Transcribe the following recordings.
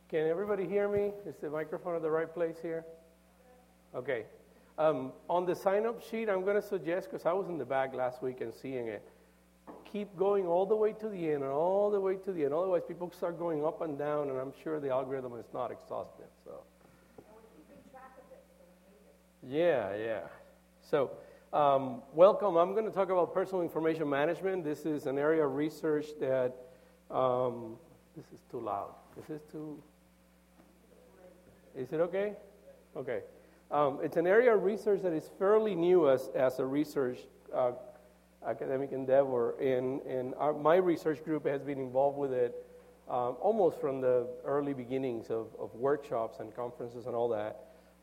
Can everybody hear me? Is the microphone at the right place here? Okay. On the sign-up sheet, I'm going to suggest, because I was in the back last week and seeing it, keep going all the way to the end and all the way to the end. Otherwise, people start going up and down, and I'm sure the algorithm is not exhaustive. So. Yeah. So, welcome. I'm going to talk about personal information management. This is an area of research that, this is too loud. Is it okay? Okay. It's an area of research that is fairly new as a research academic endeavor, and my research group has been involved with it almost from the early beginnings of workshops and conferences and all that.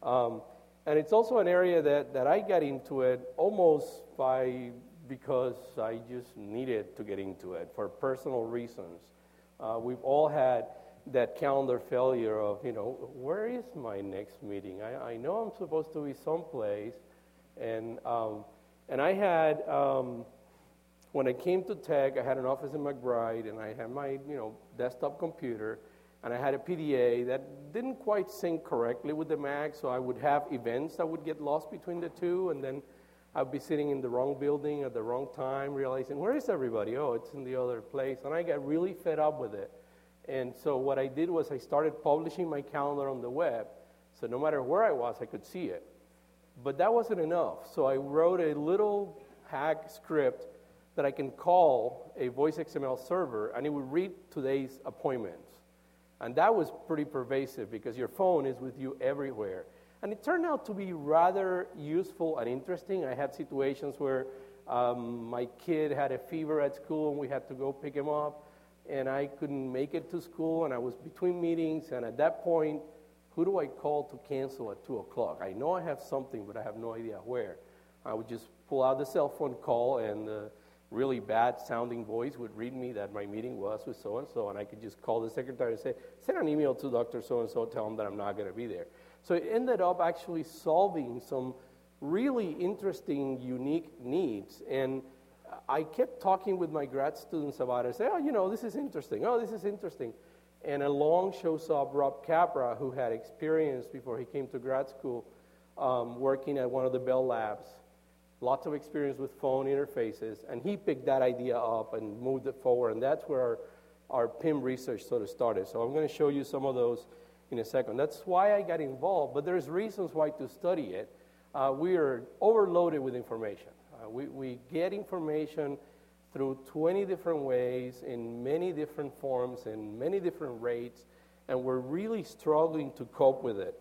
And it's also an area that I got into it almost because I just needed to get into it for personal reasons. We've all had that calendar failure of, where is my next meeting? I know I'm supposed to be someplace. And I had, when I came to tech, I had an office in McBride, and I had my, desktop computer, and I had a PDA that didn't quite sync correctly with the Mac, so I would have events that would get lost between the two, and then I'd be sitting in the wrong building at the wrong time, realizing, where is everybody? Oh, it's in the other place. And I got really fed up with it. And so what I did was I started publishing my calendar on the web, so no matter where I was, I could see it. But that wasn't enough, so I wrote a little hack script that I can call a voice XML server, and it would read today's appointments. And that was pretty pervasive because your phone is with you everywhere. And it turned out to be rather useful and interesting. I had situations where my kid had a fever at school and we had to go pick him up, and I couldn't make it to school, and I was between meetings, and at that point, who do I call to cancel at 2 o'clock? I know I have something, but I have no idea where. I would just pull out the cell phone call, and the really bad-sounding voice would read me that my meeting was with so-and-so, and I could just call the secretary and say, send an email to Dr. So-and-so, tell him that I'm not going to be there. So it ended up actually solving some really interesting, unique needs. And I kept talking with my grad students about it. I say, this is interesting. Oh, this is interesting. And along shows up Rob Capra, who had experience before he came to grad school working at one of the Bell Labs. Lots of experience with phone interfaces. And he picked that idea up and moved it forward. And that's where our PIM research sort of started. So I'm going to show you some of those in a second. That's why I got involved. But there's reasons why to study it. We are overloaded with information. We get information through 20 different ways, in many different forms, in many different rates, and we're really struggling to cope with it.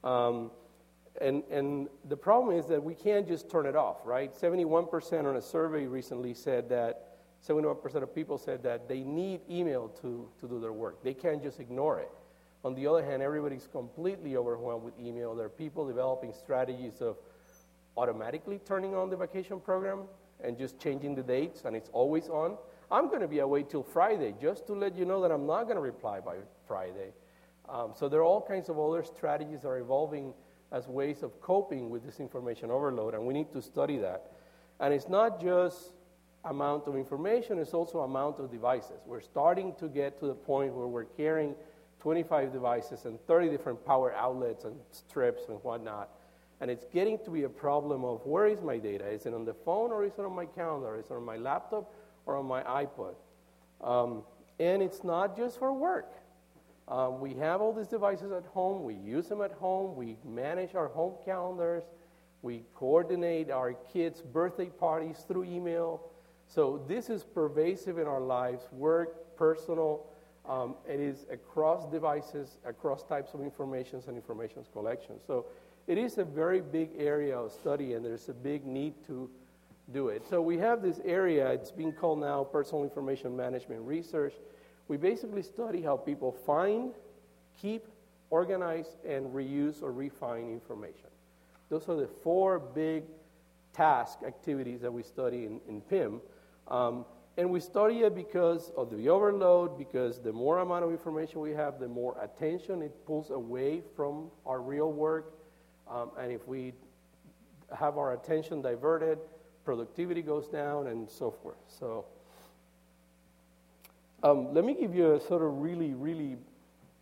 And the problem is that we can't just turn it off, right? 71% on a survey recently said that, 71% of people said that they need email to do their work. They can't just ignore it. On the other hand, everybody's completely overwhelmed with email. There are people developing strategies of automatically turning on the vacation program and just changing the dates, and it's always on. I'm going to be away till Friday just to let you know that I'm not going to reply by Friday. So there are all kinds of other strategies that are evolving as ways of coping with this information overload, and we need to study that. And it's not just amount of information, it's also amount of devices. We're starting to get to the point where we're carrying 25 devices and 30 different power outlets and strips and whatnot. And it's getting to be a problem of, where is my data? Is it on the phone, or is it on my calendar? Is it on my laptop or on my iPod? And it's not just for work. We have all these devices at home. We use them at home. We manage our home calendars. We coordinate our kids' birthday parties through email. So this is pervasive in our lives, work, personal. It is across devices, across types of informations and information collection. So it is a very big area of study, and there's a big need to do it. So we have this area, it's being called now Personal Information Management Research. We basically study how people find, keep, organize, and reuse or refine information. Those are the 4 big task activities that we study in PIM. And we study it because of the overload, because the more amount of information we have, the more attention it pulls away from our real work. And if we have our attention diverted, productivity goes down, and so forth. So let me give you a sort of really, really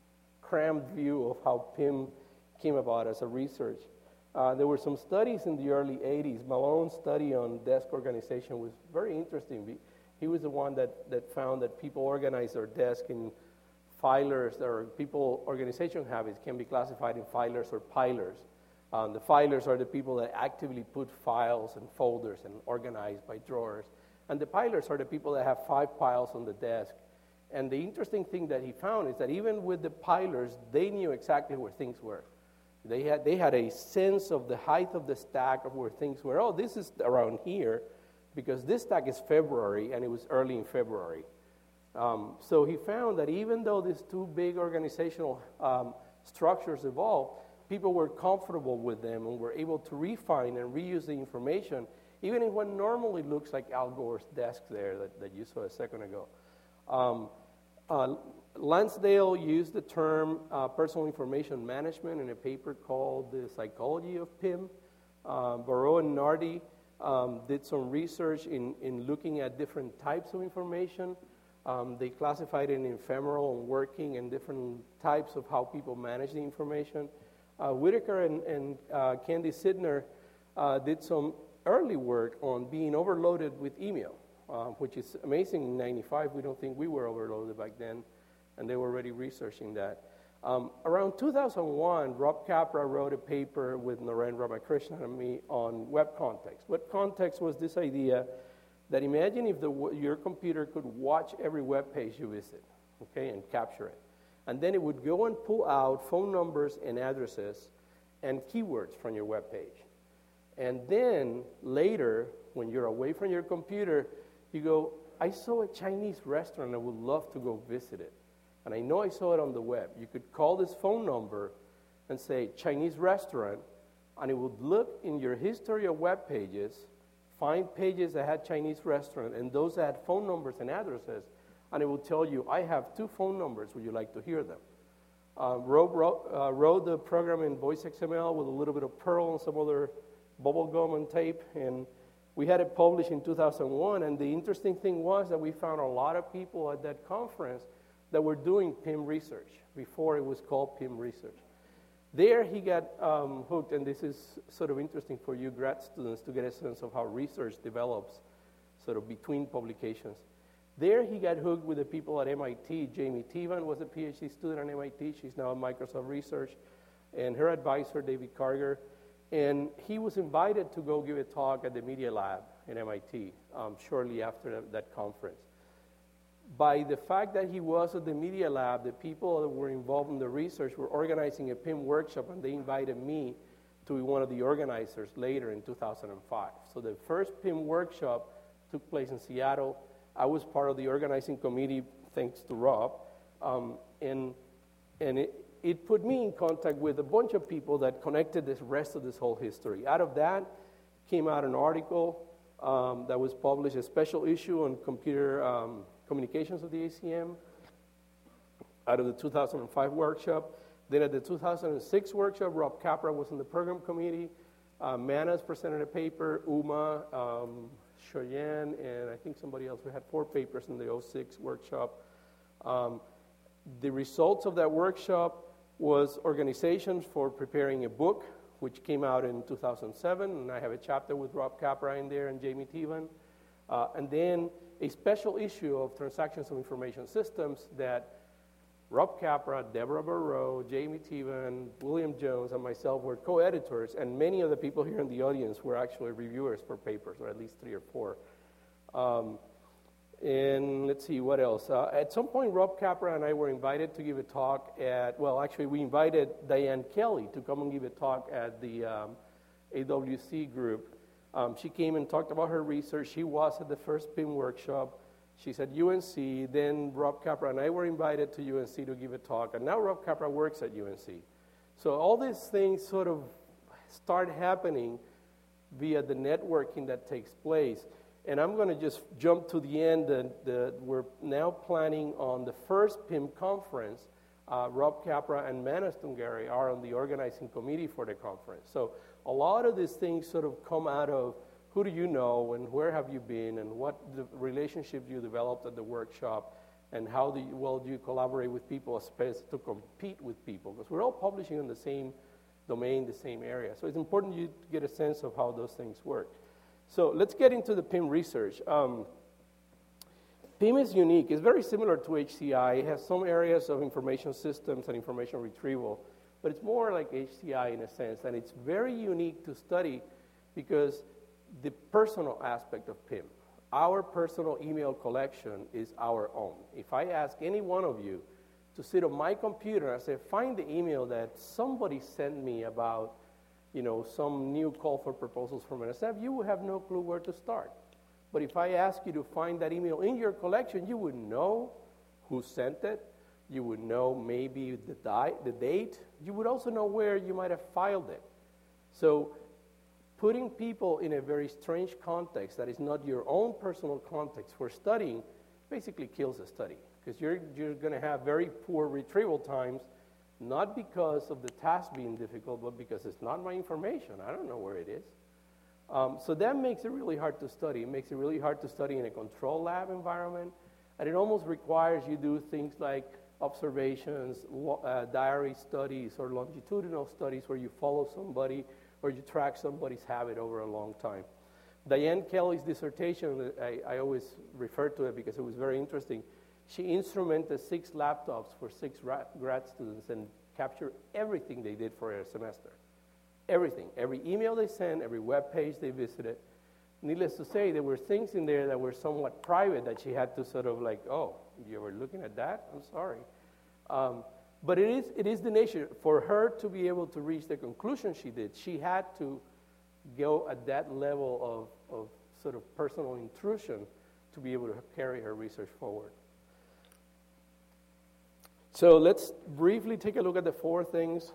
cramped view of how PIM came about as a research. There were some studies in the early 80s. Malone's study on desk organization was very interesting. He was the one that found that people organize their desk in filers, or people organization habits can be classified in filers or pilers. The filers are the people that actively put files and folders and organize by drawers. And the pilers are the people that have 5 piles on the desk. And the interesting thing that he found is that even with the pilers, they knew exactly where things were. They had a sense of the height of the stack of where things were. Oh, this is around here, because this stack is February, and it was early in February. So he found that even though these 2 big organizational structures evolved, people were comfortable with them and were able to refine and reuse the information, even in what normally looks like Al Gore's desk there that you saw a second ago. Lansdale used the term personal information management in a paper called The Psychology of PIM. Barreau and Nardi did some research in looking at different types of information. They classified it in ephemeral and working and different types of how people manage the information. Whitaker and Candy Sidner did some early work on being overloaded with email, which is amazing. In 95, we don't think we were overloaded back then, and they were already researching that. Around 2001, Rob Capra wrote a paper with Naren Ramakrishnan and me on web context. Web context was this idea that imagine if your computer could watch every web page you visit, okay, and capture it. And then it would go and pull out phone numbers and addresses and keywords from your web page. And then later, when you're away from your computer, you go, I saw a Chinese restaurant, I would love to go visit it. And I know I saw it on the web. You could call this phone number and say, Chinese restaurant, and it would look in your history of web pages, find pages that had Chinese restaurant, and those that had phone numbers and addresses, and it will tell you, I have 2 phone numbers, would you like to hear them? Wrote the program in Voice XML with a little bit of Perl and some other bubble gum and tape, and we had it published in 2001, and the interesting thing was that we found a lot of people at that conference that were doing PIM research before it was called PIM research. There he got hooked, and this is sort of interesting for you grad students to get a sense of how research develops sort of between publications. There he got hooked with the people at MIT. Jamie Tevan was a PhD student at MIT. She's now at Microsoft Research. And her advisor, David Karger. And he was invited to go give a talk at the Media Lab in MIT shortly after that conference. By the fact that he was at the Media Lab, the people that were involved in the research were organizing a PIM workshop, and they invited me to be one of the organizers later in 2005. So the first PIM workshop took place in Seattle. I was part of the organizing committee, thanks to Rob, and it put me in contact with a bunch of people that connected the rest of this whole history. Out of that came out an article that was published, a special issue on computer communications of the ACM, out of the 2005 workshop. Then at the 2006 workshop, Rob Capra was in the program committee. Manas presented a paper, Uma, Cheyenne, and I think somebody else. We had 4 papers in the 06 workshop. The results of that workshop was organizations for preparing a book, which came out in 2007, and I have a chapter with Rob Capra in there and Jamie Tevan. And then a special issue of Transactions of Information Systems that Rob Capra, Deborah Barreau, Jamie Tevan, William Jones, and myself were co-editors, and many of the people here in the audience were actually reviewers for papers, or at least 3 or 4. And let's see, what else? At some point, Rob Capra and I were invited to give a talk actually we invited Diane Kelly to come and give a talk at the AWC group. She came and talked about her research. She was at the first PIM workshop. She's at UNC. Then Rob Capra and I were invited to UNC to give a talk. And now Rob Capra works at UNC. So all these things sort of start happening via the networking that takes place. And I'm going to just jump to the end. We're now planning on the first PIM conference. Rob Capra and Manas Tungari are on the organizing committee for the conference. So a lot of these things sort of come out of who do you know and where have you been and what the relationships you developed at the workshop and how well do you collaborate with people as opposed to compete with people, because we're all publishing in the same domain, the same area. So it's important you to get a sense of how those things work. So let's get into the PIM research. PIM is unique. It's very similar to HCI. It has some areas of information systems and information retrieval, but it's more like HCI in a sense, and it's very unique to study because the personal aspect of PIM, our personal email collection is our own. If I ask any one of you to sit on my computer and say, find the email that somebody sent me about, some new call for proposals from NSF, you would have no clue where to start. But if I ask you to find that email in your collection, you would know who sent it. You would know maybe the date. You would also know where you might have filed it. So putting people in a very strange context that is not your own personal context for studying basically kills the study, because you're going to have very poor retrieval times, not because of the task being difficult, but because it's not my information. I don't know where it is. So that makes it really hard to study. It makes it really hard to study in a control lab environment, and it almost requires you do things like observations, diary studies, or longitudinal studies where you follow somebody or you track somebody's habit over a long time. Diane Kelly's dissertation, I always refer to it because it was very interesting. She instrumented 6 laptops for 6 grad students and captured everything they did for a semester. Everything, every email they sent, every web page they visited. Needless to say, there were things in there that were somewhat private that she had to sort of like, oh, you were looking at that? I'm sorry. But it is the nature. For her to be able to reach the conclusion she did, she had to go at that level of sort of personal intrusion to be able to carry her research forward. So let's briefly take a look at the 4 things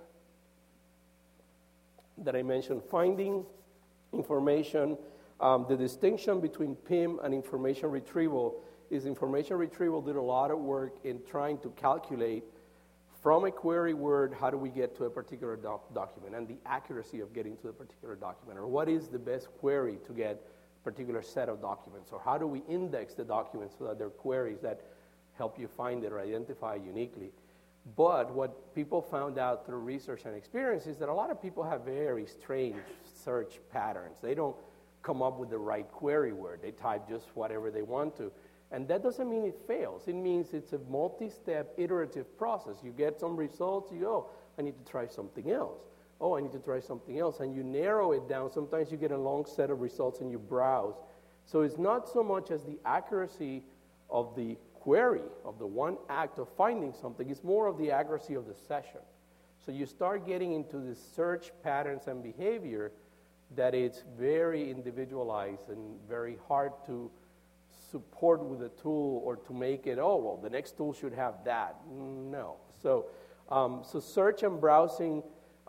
that I mentioned. Finding information. The distinction between PIM and information retrieval is information retrieval did a lot of work in trying to calculate from a query word, how do we get to a particular document, and the accuracy of getting to a particular document, or what is the best query to get a particular set of documents, or how do we index the documents so that they're queries that help you find it or identify uniquely. But what people found out through research and experience is that a lot of people have very strange search patterns. They don't come up with the right query word. They type just whatever they want to. And that doesn't mean it fails. It means it's a multi-step iterative process. You get some results, you go, I need to try something else. Oh, I need to try something else. And you narrow it down. Sometimes you get a long set of results and you browse. So it's not so much as the accuracy of the query, of the one act of finding something. It's more of the accuracy of the session. So you start getting into the search patterns and behavior that it's very individualized and very hard to support with a tool or to make it, oh, well, the next tool should have that. No. So search and browsing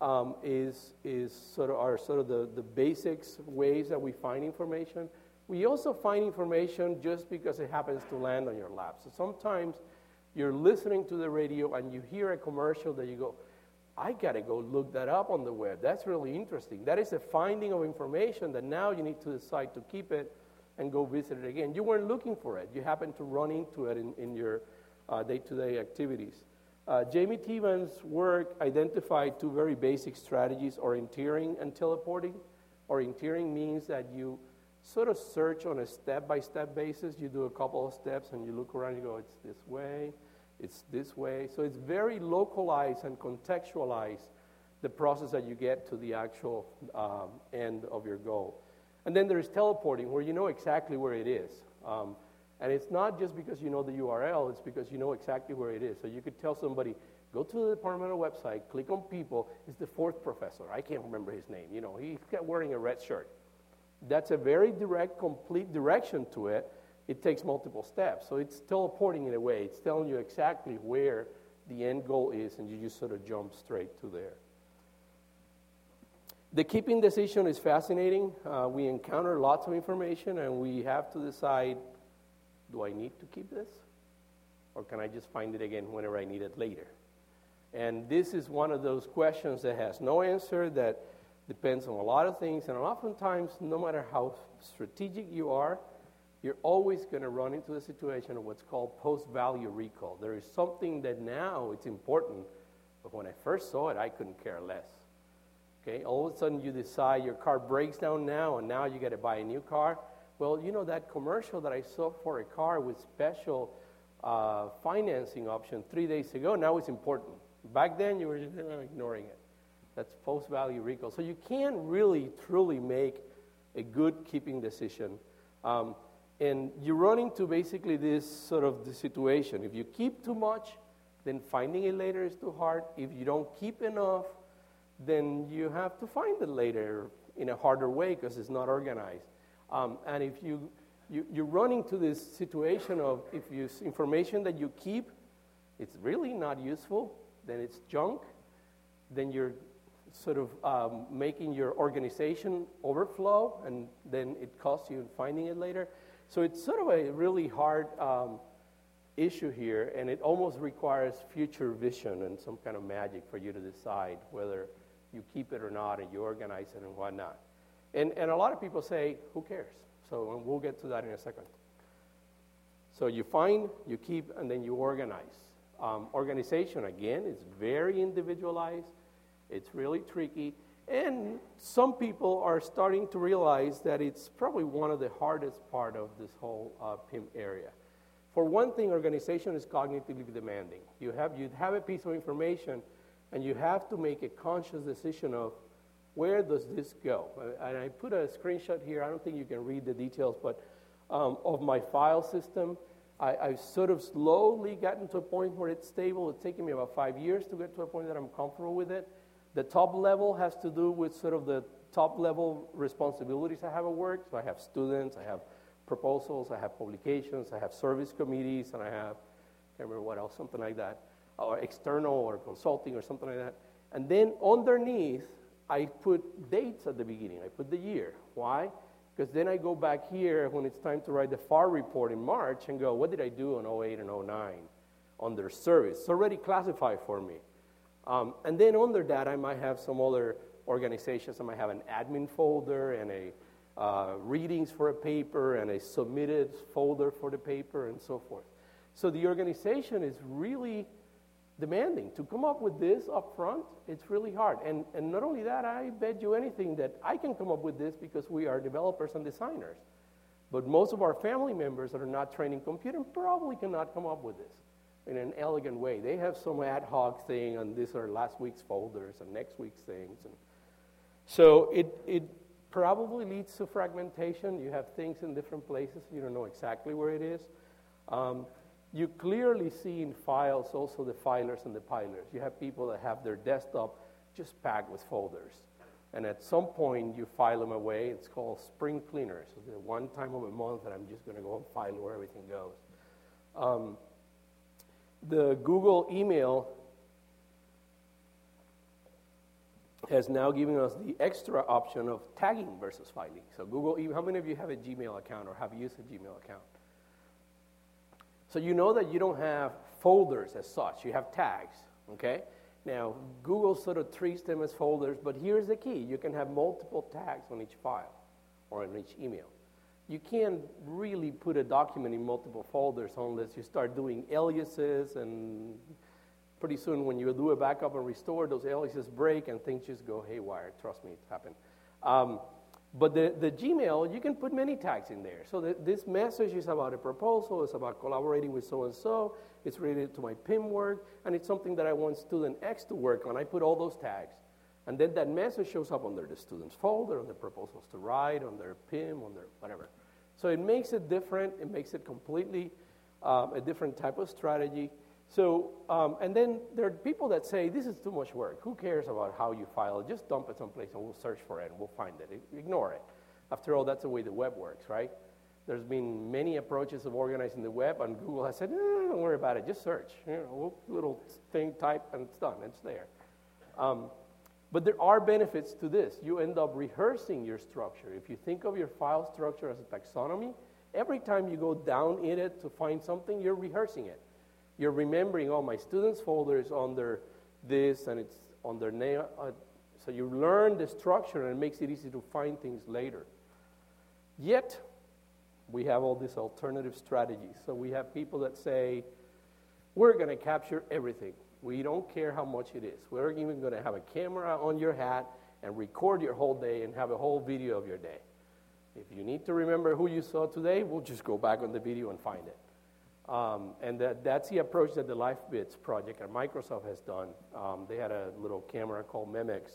is sort of the basics ways that we find information. We also find information just because it happens to land on your lap. So sometimes you're listening to the radio and you hear a commercial that you go, I got to go look that up on the web. That's really interesting. That is a finding of information that now you need to decide to keep it and go visit it again. You weren't looking for it. You happened to run into it in your day-to-day activities. Jamie Tevan's work identified 2 very basic strategies, orienteering and teleporting. Orienteering means that you sort of search on a step-by-step basis. You do a couple of steps and you look around and you go, it's this way, it's this way. So it's very localized and contextualized, the process that you get to the actual end of your goal. And then there's teleporting, where you know exactly where it is. And it's not just because you know the URL, it's because you know exactly where it is. So you could tell somebody, go to the departmental website, click on people, it's the 4th professor. I can't remember his name. You know, he's wearing a red shirt. That's a very direct, complete direction to it. It takes multiple steps. So it's teleporting in a way. It's telling you exactly where the end goal is, and you just sort of jump straight to there. The keeping decision is fascinating. We encounter lots of information, and we have to decide, do I need to keep this? Or can I just find it again whenever I need it later? And this is one of those questions that has no answer, that depends on a lot of things, and oftentimes, no matter how strategic you are, you're always going to run into the situation of what's called post-value recall. There is something that now it's important, but when I first saw it, I couldn't care less. Okay, all of a sudden you decide your car breaks down now, and now you got to buy a new car. Well, you know that commercial that I saw for a car with special financing option 3 days ago, now it's important. Back then, you were just ignoring it. That's post-value recall. So you can't really, truly make a good keeping decision. And you run into basically this sort of the situation. If you keep too much, then finding it later is too hard. If you don't keep enough, then you have to find it later in a harder way because it's not organized. And if you run into this situation of if information that you keep, it's really not useful, then it's junk, then you're sort of making your organization overflow, and then it costs you in finding it later. So it's sort of a really hard issue here, and it almost requires future vision and some kind of magic for you to decide whether you keep it or not, and you organize it and whatnot. And a lot of people say, who cares? So we'll get to that in a second. So you find, you keep, and then you organize. Organization, again, is very individualized. It's really tricky. And some people are starting to realize that it's probably one of the hardest part of this whole PIM area. For one thing, organization is cognitively demanding. You have a piece of information, and you have to make a conscious decision of where does this go. And I put a screenshot here. I don't think you can read the details, but of my file system, I've sort of slowly gotten to a point where it's stable. It's taken me about 5 years to get to a point that I'm comfortable with it. The top level has to do with sort of the top level responsibilities I have at work. So I have students, I have proposals, I have publications, I have service committees, and I have, I can't remember what else, something like that, or external or consulting or something like that. And then underneath, I put dates at the beginning. I put the year. Why? Because then I go back here when it's time to write the FAR report in March and go, what did I do in 08 and 09 under service? It's already classified for me. And then under that, I might have some other organizations. I might have an admin folder and a readings for a paper and a submitted folder for the paper and so forth. So the organization is really demanding. To come up with this up front, it's really hard. And not only that, I bet you anything that I can come up with this because we are developers and designers. But most of our family members that are not trained in computing probably cannot come up with this in an elegant way. They have some ad hoc thing, and these are last week's folders and next week's things. And so it probably leads to fragmentation. You have things in different places. You don't know exactly where it is. You clearly see in files also the filers and the pilers. You have people that have their desktop just packed with folders. And at some point, you file them away. It's called spring cleaners. So the one time of a month that I'm just going to go and file where everything goes. The Google email has now given us the extra option of tagging versus filing. So Google email, how many of you have a Gmail account or have used a Gmail account? So you know that you don't have folders as such. You have tags, okay? Now, Google sort of treats them as folders, but here's the key. You can have multiple tags on each file or on each email. You can't really put a document in multiple folders unless you start doing aliases, and pretty soon when you do a backup and restore, those aliases break and things just go haywire. Trust me, it's happened. But the Gmail, you can put many tags in there. So this message is about a proposal, it's about collaborating with so-and-so, it's related to my PIM work, and it's something that I want student X to work on. I put all those tags. And then that message shows up under the student's folder, on the proposals to write, on their PIM, on their whatever. So it makes it different. It makes it completely a different type of strategy. So, and then there are people that say, this is too much work. Who cares about how you file it? Just dump it someplace and we'll search for it and we'll find it. Ignore it. After all, that's the way the web works, right? There's been many approaches of organizing the web, and Google has said, don't worry about it. Just search. Little thing, type, and it's done. It's there. But there are benefits to this. You end up rehearsing your structure. If you think of your file structure as a taxonomy, every time you go down in it to find something, you're rehearsing it. You're remembering, my students' folder is under this, and it's under name. So you learn the structure, and it makes it easy to find things later. Yet, we have all these alternative strategies. So we have people that say, we're going to capture everything. We don't care how much it is. We're even going to have a camera on your hat and record your whole day and have a whole video of your day. If you need to remember who you saw today, we'll just go back on the video and find it. And that's the approach that the LifeBits project at Microsoft has done. They had a little camera called Memex.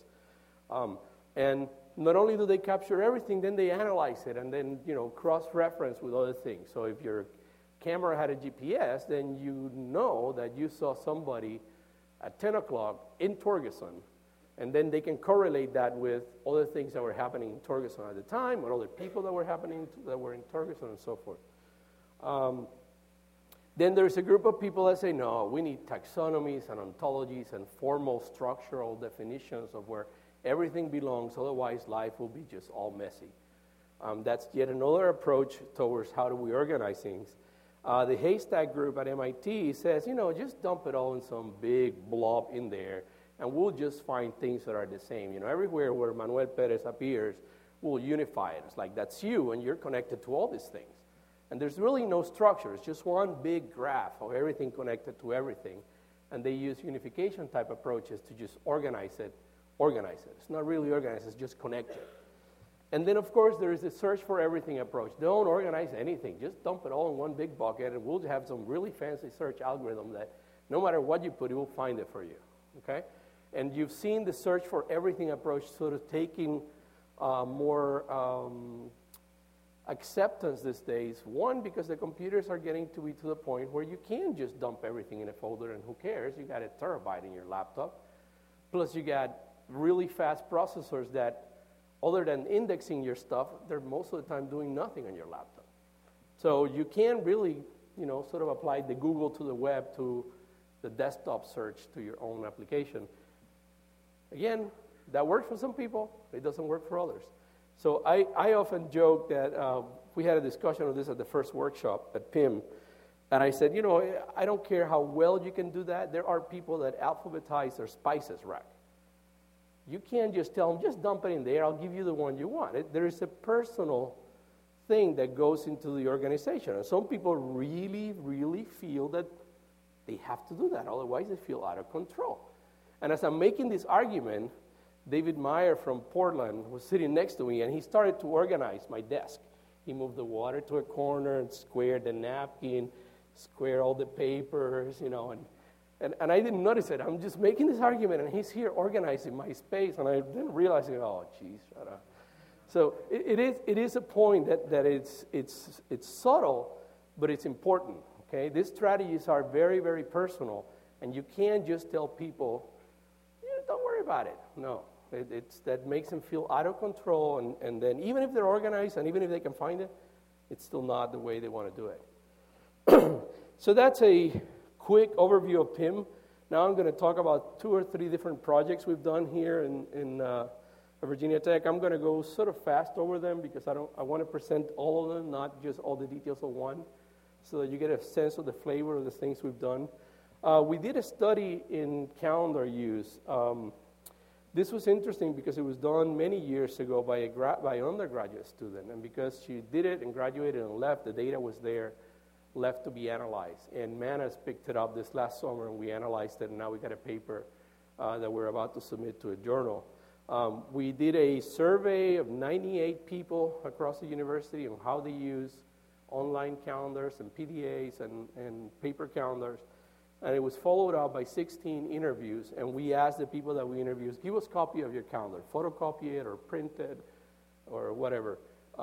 And not only do they capture everything, then they analyze it and then, cross-reference with other things. So if your camera had a GPS, then you know that you saw somebody at 10 o'clock in Torgerson, and then they can correlate that with other things that were happening in Torgerson at the time, or other people that were in Torgerson, and so forth. Then there's a group of people that say, no, we need taxonomies and ontologies and formal structural definitions of where everything belongs, otherwise life will be just all messy. That's yet another approach towards how do we organize things. The Haystack group at MIT says, just dump it all in some big blob in there, and we'll just find things that are the same. Everywhere where Manuel Perez appears, we'll unify it. It's like, that's you, and you're connected to all these things. And there's really no structure. It's just one big graph of everything connected to everything. And they use unification type approaches to just organize it. It's not really organized, it's just connected. And then, of course, there is the search for everything approach. Don't organize anything. Just dump it all in one big bucket, and we'll have some really fancy search algorithm that no matter what you put, it will find it for you, okay? And you've seen the search for everything approach sort of taking more acceptance these days. One, because the computers are getting to be to the point where you can just dump everything in a folder, and who cares? You got a terabyte in your laptop. Plus, you got really fast processors that, other than indexing your stuff, they're most of the time doing nothing on your laptop. So you can really, sort of apply the Google to the web to the desktop search to your own application. Again, that works for some people. It doesn't work for others. So I often joke that we had a discussion of this at the first workshop at PIM, and I said, I don't care how well you can do that. There are people that alphabetize their spices rack. You can't just tell them, just dump it in there, I'll give you the one you want. There is a personal thing that goes into the organization. And some people really, really feel that they have to do that, otherwise they feel out of control. And as I'm making this argument, David Meyer from Portland was sitting next to me, and he started to organize my desk. He moved the water to a corner and squared the napkin, squared all the papers, And I didn't notice it. I'm just making this argument, and he's here organizing my space, and I didn't realize it. Oh, geez, shut up. So it is a point that it's subtle, but it's important. Okay, these strategies are very, very personal, and you can't just tell people, don't worry about it. No, that makes them feel out of control, and then even if they're organized and even if they can find it, it's still not the way they want to do it. So that's a quick overview of PIM. Now I'm going to talk about 2 or 3 different projects we've done here in Virginia Tech. I'm going to go sort of fast over them because I want to present all of them, not just all the details of one, so that you get a sense of the flavor of the things we've done. We did a study in calendar use. This was interesting because it was done many years ago by an undergraduate student, and because she did it and graduated and left, the data was there, left to be analyzed. And Manas picked it up this last summer, and we analyzed it, and now we got a paper that we're about to submit to a journal. We did a survey of 98 people across the university on how they use online calendars and PDAs and paper calendars, and it was followed up by 16 interviews, and we asked the people that we interviewed, give us a copy of your calendar, photocopy it or print it or whatever.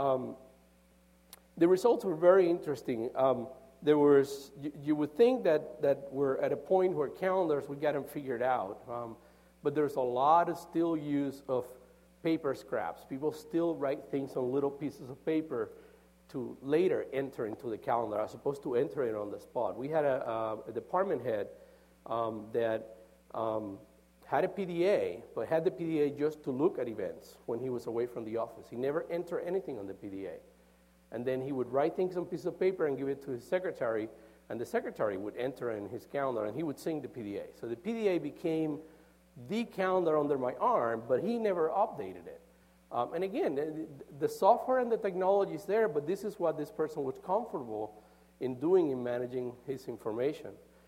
The results were very interesting. You would think that we're at a point where calendars, we got them figured out, but there's a lot of still use of paper scraps. People still write things on little pieces of paper to later enter into the calendar as opposed to enter it on the spot. We had a department head that had a PDA, but had the PDA just to look at events when he was away from the office. He never entered anything on the PDA. And then he would write things on a piece of paper and give it to his secretary, and the secretary would enter in his calendar, and he would sync the PDA. So the PDA became the calendar under my arm, but he never updated it. And again, the software and the technology is there, but this is what this person was comfortable in doing in managing his information.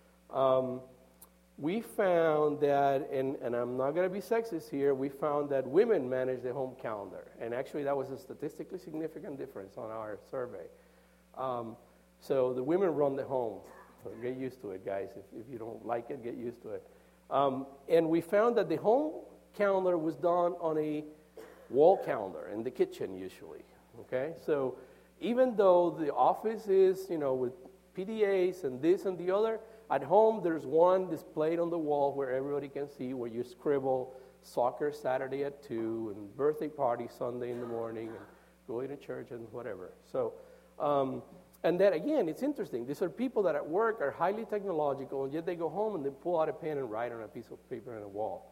We found that, and I'm not going to be sexist here, we found that women manage the home calendar. And actually, that was a statistically significant difference on our survey. So the women run the home. So get used to it, guys. If you don't like it, get used to it. And we found that the home calendar was done on a wall calendar in the kitchen usually. Okay, so even though the office is, with PDAs and this and the other, at home there's one displayed on the wall where everybody can see, where you scribble soccer Saturday at 2 and birthday party Sunday in the morning and going to church and whatever. So, and then again, it's interesting. These are people that at work are highly technological, and yet they go home and they pull out a pen and write on a piece of paper on a wall.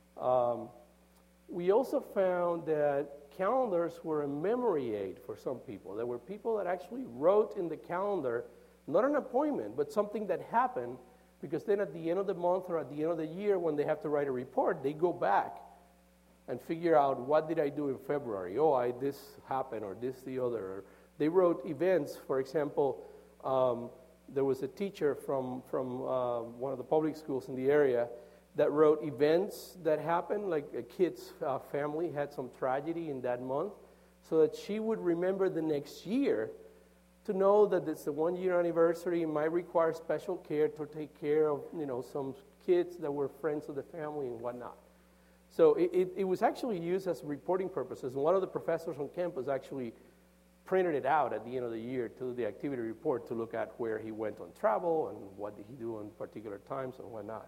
We also found that calendars were a memory aid for some people. There were people that actually wrote in the calendar, not an appointment, but something that happened, because then at the end of the month or at the end of the year when they have to write a report, they go back and figure out, what did I do in February? Oh, this happened, or this, the other. Or they wrote events. For example, there was a teacher from one of the public schools in the area that wrote events that happened, like a kid's family had some tragedy in that month, so that she would remember the next year to know that it's the 1-year anniversary and might require special care to take care of, some kids that were friends of the family and whatnot. So it was actually used as reporting purposes. And one of the professors on campus actually printed it out at the end of the year to do the activity report to look at where he went on travel and what did he do on particular times and whatnot.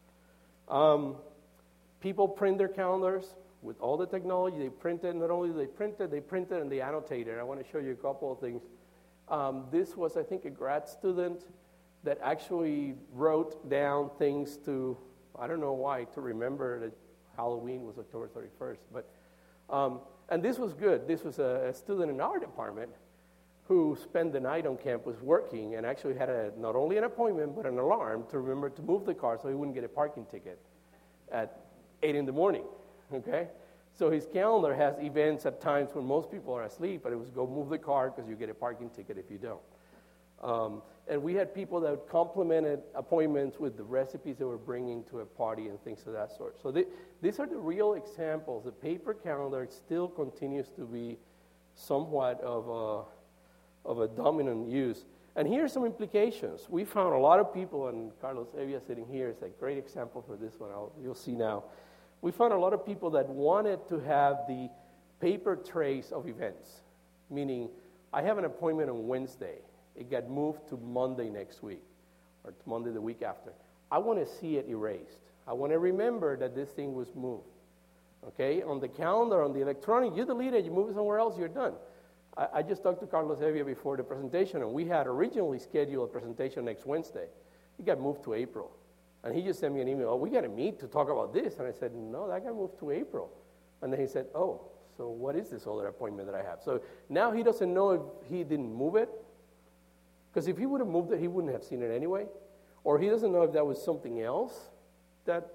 People print their calendars with all the technology. They print it. Not only do they print it and they annotate it. I want to show you a couple of things. This was, I think, a grad student that actually wrote down things to, I don't know why, to remember that Halloween was October 31st. But, and this was good. This was a student in our department who spent the night on campus working and actually had not only an appointment, but an alarm to remember to move the car so he wouldn't get a parking ticket at 8 in the morning, okay? So his calendar has events at times when most people are asleep, but it was go move the car because you get a parking ticket if you don't. And we had people that complemented appointments with the recipes they were bringing to a party and things of that sort. So these are the real examples. The paper calendar still continues to be somewhat of a dominant use. And here are some implications. We found a lot of people, and Carlos Evia sitting here is a great example for this one. You'll see now. We found a lot of people that wanted to have the paper trace of events, meaning I have an appointment on Wednesday. It got moved to Monday next week or to Monday the week after. I want to see it erased. I want to remember that this thing was moved. Okay? On the calendar, on the electronic, you delete it, you move it somewhere else, you're done. I just talked to Carlos Evia before the presentation, and we had originally scheduled a presentation next Wednesday. It got moved to April. And he just sent me an email, oh, we got to meet to talk about this. And I said, no, that got moved to April. And then he said, oh, so what is this other appointment that I have? So now he doesn't know if he didn't move it. Because if he would have moved it, he wouldn't have seen it anyway. Or he doesn't know if that was something else that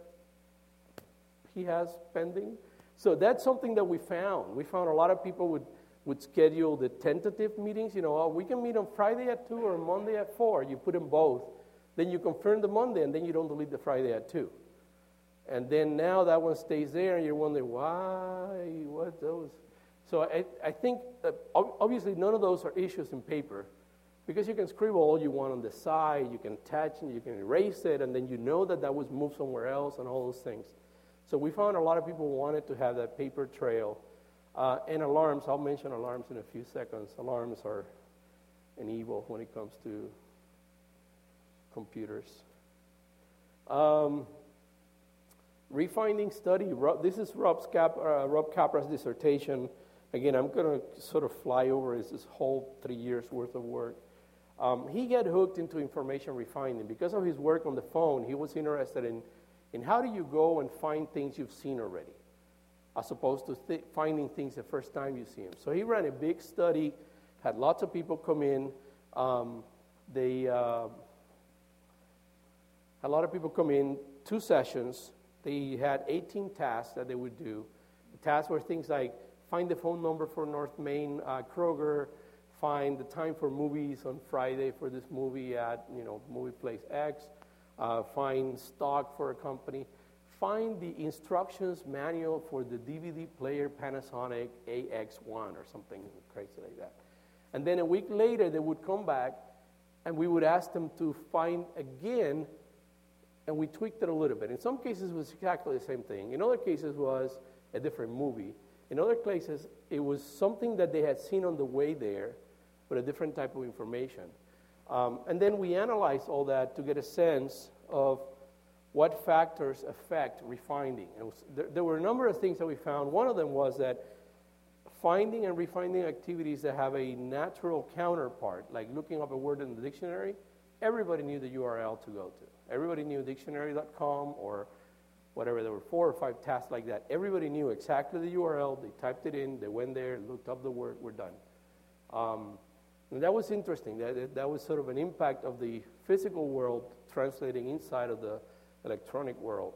he has pending. So that's something that we found. We found a lot of people would schedule the tentative meetings. We can meet on Friday at 2 or Monday at 4. You put them both. Then you confirm the Monday, and then you don't delete the Friday at 2. And then now that one stays there, and you're wondering, why, what those? So I think that obviously none of those are issues in paper, because you can scribble all you want on the side, you can attach and you can erase it, and then you know that was moved somewhere else and all those things. So we found a lot of people wanted to have that paper trail. And alarms, I'll mention alarms in a few seconds. Alarms are an evil when it comes to computers. Refinding study. This is Rob Capra's dissertation. Again, I'm going to sort of fly over this whole 3 years' worth of work. He got hooked into information refining. Because of his work on the phone, he was interested in how do you go and find things you've seen already, as opposed to finding things the first time you see them. So he ran a big study, had lots of people come in. A lot of people come in, 2 sessions. They had 18 tasks that they would do. The tasks were things like find the phone number for North Main Kroger, find the time for movies on Friday for this movie at, movie place X, find stock for a company, find the instructions manual for the DVD player Panasonic AX1 or something crazy like that. And then a week later, they would come back, and we would ask them to find again, and we tweaked it a little bit. In some cases, it was exactly the same thing. In other cases, it was a different movie. In other places, it was something that they had seen on the way there, but a different type of information. And then we analyzed all that to get a sense of what factors affect refinding. And there were a number of things that we found. One of them was that finding and refinding activities that have a natural counterpart, like looking up a word in the dictionary, everybody knew the URL to go to. Everybody knew dictionary.com or whatever. There were 4 or 5 tasks like that. Everybody knew exactly the URL. They typed it in. They went there, looked up the word. We're done. And that was interesting. That was sort of an impact of the physical world translating inside of the electronic world.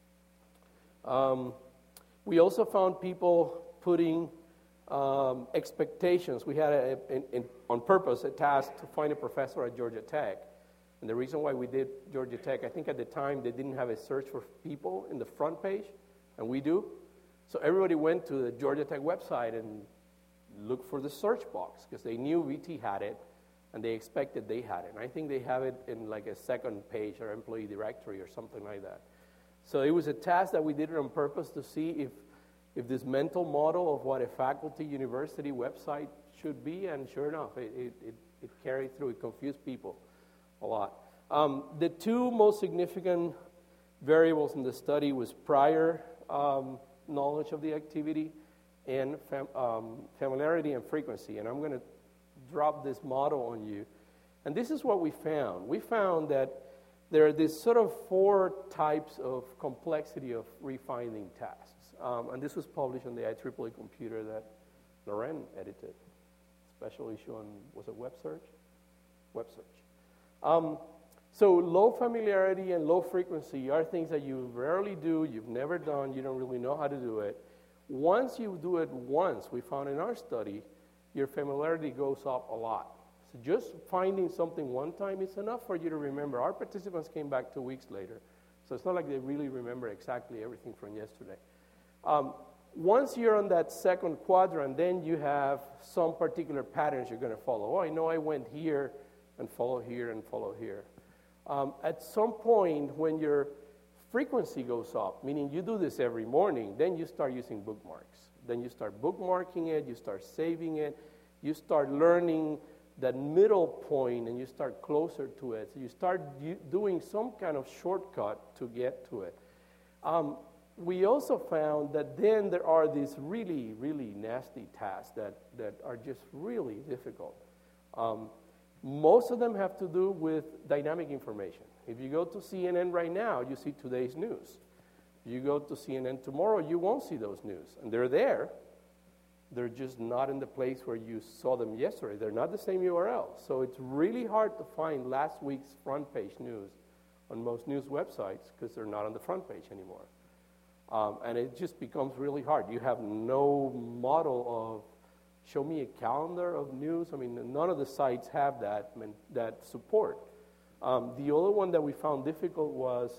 We also found people putting expectations. We had, on purpose, a task to find a professor at Georgia Tech. And the reason why we did Georgia Tech, I think at the time they didn't have a search for people in the front page, and we do. So everybody went to the Georgia Tech website and looked for the search box because they knew VT had it, and they expected they had it. And I think they have it in like a second page or employee directory or something like that. So it was a task that we did it on purpose to see if this mental model of what a faculty university website should be, and sure enough, it carried through. It confused people a lot. The 2 most significant variables in the study was prior knowledge of the activity and familiarity and frequency. And I'm going to drop this model on you. And this is what we found. We found that there are these sort of 4 types of complexity of refinding tasks. And this was published on the IEEE computer that Loren edited. Special issue on, was it Web Search? Web Search. So low familiarity and low frequency are things that you rarely do, you've never done, you don't really know how to do it. Once you do it once, we found in our study, your familiarity goes up a lot. So just finding something one time is enough for you to remember. Our participants came back 2 weeks later, so it's not like they really remember exactly everything from yesterday. Once you're on that second quadrant, then you have some particular patterns you're going to follow. Oh, I know I went here and follow here and follow here. At some point, when your frequency goes up, meaning you do this every morning, then you start using bookmarks. Then you start bookmarking it, you start saving it, you start learning that middle point, and you start closer to it. So you start doing some kind of shortcut to get to it. We also found that then there are these really, really nasty tasks that are just really difficult. Most of them have to do with dynamic information. If you go to CNN right now, you see today's news. If you go to CNN tomorrow, you won't see those news. And they're there. They're just not in the place where you saw them yesterday. They're not the same URL. So it's really hard to find last week's front page news on most news websites because they're not on the front page anymore. And it just becomes really hard. You have no model of show me a calendar of news. I mean, none of the sites have that support. The other one that we found difficult was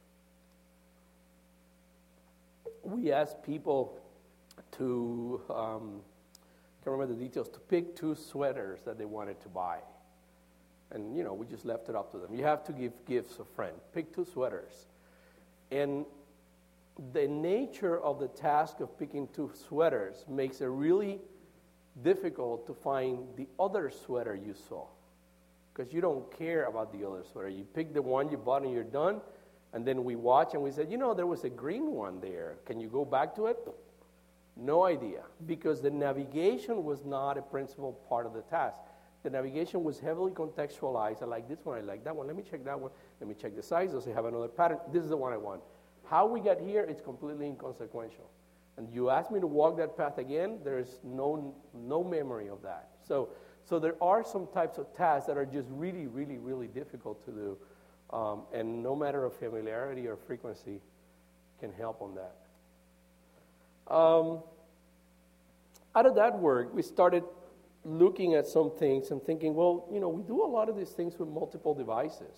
we asked people to, can't remember the details, to pick 2 sweaters that they wanted to buy. And, we just left it up to them. You have to give gifts a friend. Pick 2 sweaters. And the nature of the task of picking 2 sweaters makes it really difficult to find the other sweater you saw because you don't care about the other sweater. You pick the one you bought and you're done, and then we watch and we said, there was a green one there. Can you go back to it? No idea, because the navigation was not a principal part of the task. The navigation was heavily contextualized. I like this one, I like that one. Let me check that one. Let me check the size. Does it have another pattern? This is the one I want. How we got here, it's completely inconsequential. And you ask me to walk that path again, there's no memory of that. So there are some types of tasks that are just really, really, really difficult to do. And no matter of familiarity or frequency can help on that. out of that work, we started looking at some things and thinking, well, we do a lot of these things with multiple devices.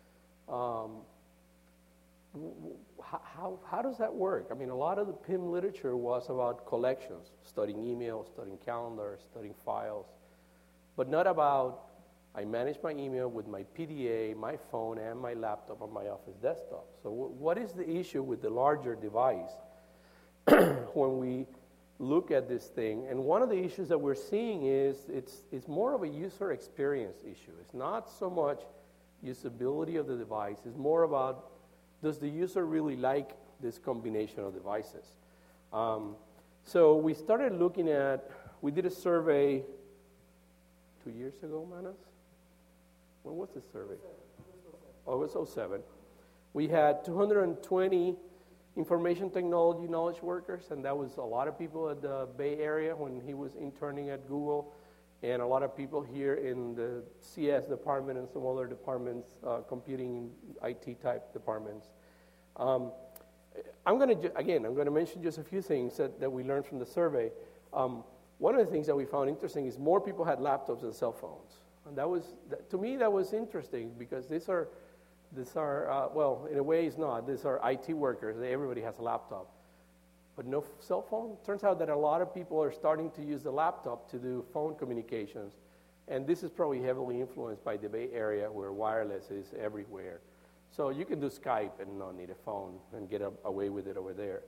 How does that work? I mean, a lot of the PIM literature was about collections, studying emails, studying calendars, studying files, but not about, I manage my email with my PDA, my phone, and my laptop on my office desktop. So what is the issue with the larger device when we look at this thing? And one of the issues that we're seeing is it's more of a user experience issue. It's not so much usability of the device. It's more about, does the user really like this combination of devices? So we started looking at, we did a survey 2 years ago, Manas? When was this survey? Oh, it was 2007. We had 220 information technology knowledge workers, and that was a lot of people at the Bay Area when he was interning at Google, and a lot of people here in the CS department and some other departments, computing IT type departments. I'm going to mention just a few things that we learned from the survey. One of the things that we found interesting is more people had laptops than cell phones. And to me, that was interesting because these are, well, in a way it's not. These are IT workers. Everybody has a laptop. But no cell phone. Turns out that a lot of people are starting to use the laptop to do phone communications. And this is probably heavily influenced by the Bay Area where wireless is everywhere. So you can do Skype and not need a phone and get away with it over there.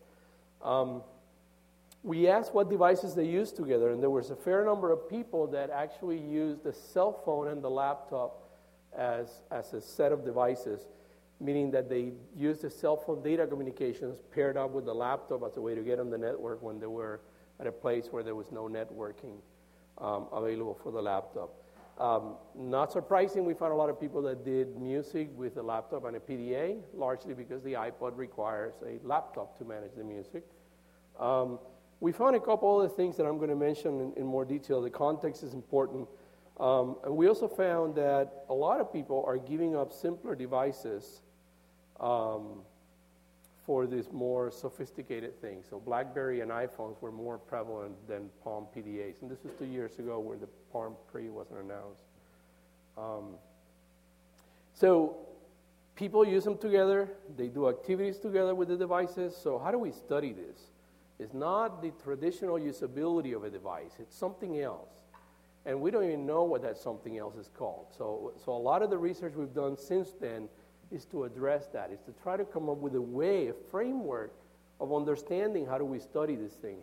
We asked what devices they use together, and there was a fair number of people that actually used the cell phone and the laptop as a set of devices, meaning that they used the cell phone data communications paired up with the laptop as a way to get on the network when they were at a place where there was no networking available for the laptop. Not surprising, we found a lot of people that did music with a laptop and a PDA, largely because the iPod requires a laptop to manage the music. We found a couple other things that I'm going to mention in more detail. The context is important. And we also found that a lot of people are giving up simpler devices for these more sophisticated things. So BlackBerry and iPhones were more prevalent than Palm PDAs. And this was 2 years ago where the Palm Pre wasn't announced. So people use them together. They do activities together with the devices. So how do we study this? It's not the traditional usability of a device. It's something else. And we don't even know what that something else is called. So a lot of the research we've done since then is to address that, is to try to come up with a way, a framework of understanding how do we study these things.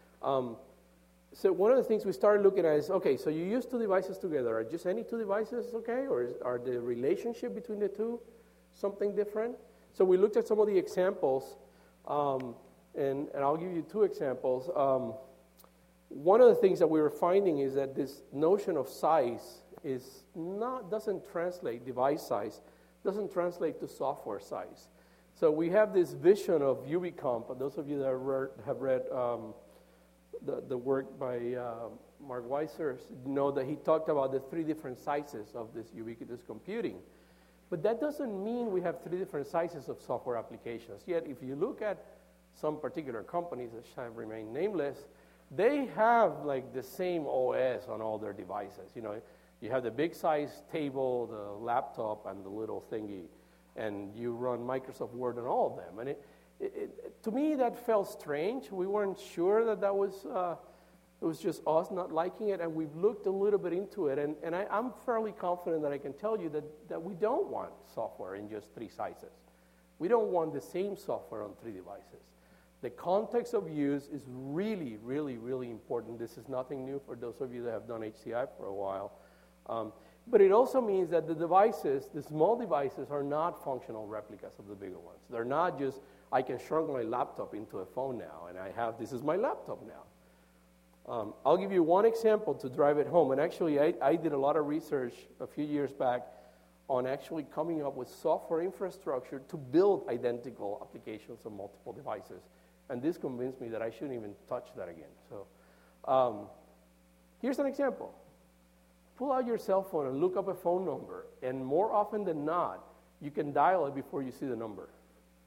So one of the things we started looking at is, okay, so you use two devices together. Are just any two devices okay? Or are the relationship between the two something different? So we looked at some of the examples, and I'll give you two examples. One of the things that we were finding is that this notion of size doesn't translate, device size, doesn't translate to software size. So we have this vision of UbiComp. Those of you that have read the work by Mark Weiser know that he talked about the three different sizes of this ubiquitous computing. But that doesn't mean we have three different sizes of software applications. Yet if you look at some particular companies that shall remain nameless, they have like the same OS on all their devices. You have the big size table, the laptop, and the little thingy, and you run Microsoft Word on all of them. And to me, that felt strange. We weren't sure that was, it was just us not liking it, and we've looked a little bit into it, and I'm fairly confident that I can tell you that we don't want software in just three sizes. We don't want the same software on three devices. The context of use is really, really, really important. This is nothing new for those of you that have done HCI for a while. But it also means that the devices, the small devices, are not functional replicas of the bigger ones. They're not just, I can shrunk my laptop into a phone now, and this is my laptop now. I'll give you one example to drive it home. And actually, I did a lot of research a few years back on actually coming up with software infrastructure to build identical applications on multiple devices. And this convinced me that I shouldn't even touch that again. So here's an example. Pull out your cell phone and look up a phone number. And more often than not, you can dial it before you see the number.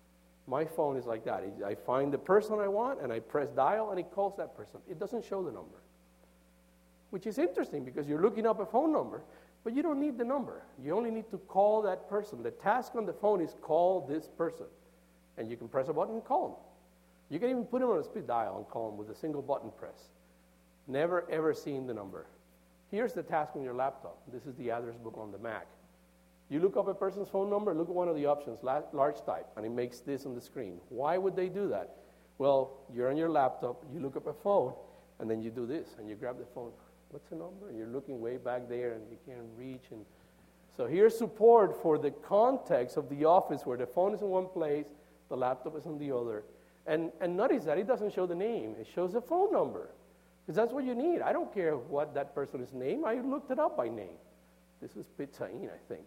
My phone is like that. I find the person I want, and I press dial, and it calls that person. It doesn't show the number, which is interesting because you're looking up a phone number, but you don't need the number. You only need to call that person. The task on the phone is call this person, and you can press a button and call them. You can even put them on a speed dial and call them with a single button press. Never, ever seeing the number. Here's the task on your laptop. This is the address book on the Mac. You look up a person's phone number, look at one of the options, large type, and it makes this on the screen. Why would they do that? Well, you're on your laptop, you look up a phone, and then you do this, and you grab the phone. What's the number? And you're looking way back there, and you can't reach. And so here's support for the context of the office where the phone is in one place, the laptop is on the other. And notice that it doesn't show the name. It shows the phone number, because that's what you need. I don't care what that person is named. I looked it up by name. This is Pitzain, I think.